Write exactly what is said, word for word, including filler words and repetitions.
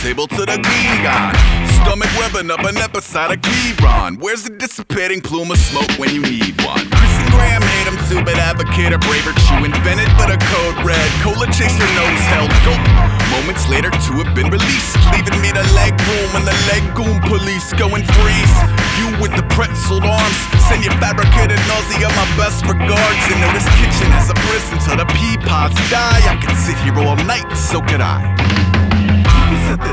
table to the green gone. Stomach revving up an episodic Hebron. Where's the dissipating plume of smoke when you need one? Chris and Graham hate him too, but advocate a braver chew. Invented but a code red, cola chaser nose held go. Moments later two have been released, leaving me the leg room and the legume police going freeze. You with the pretzeled arms, send your fabricated nausea my best regards. And know this kitchen is a prison till the pea pods die. I could sit here all night, so could I.